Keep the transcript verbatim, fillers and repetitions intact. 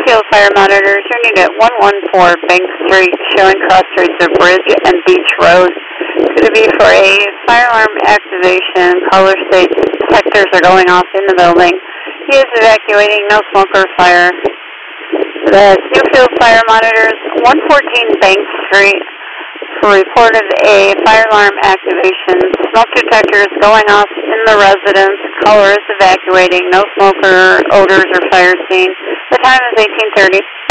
Field Fire Monitors, unit at one one four Bank Street, showing cross streets of Bridge and Beach Road. It's going to be for a fire alarm activation. Caller states detectors are going off in the building. He is evacuating, no smoke or fire. The Newfield Fire Monitors, one fourteen Bank Street, reported a fire alarm activation. Smoke detectors going off in the residence. Caller is evacuating, no smoke or odors or fire seen. The time is eighteen thirty.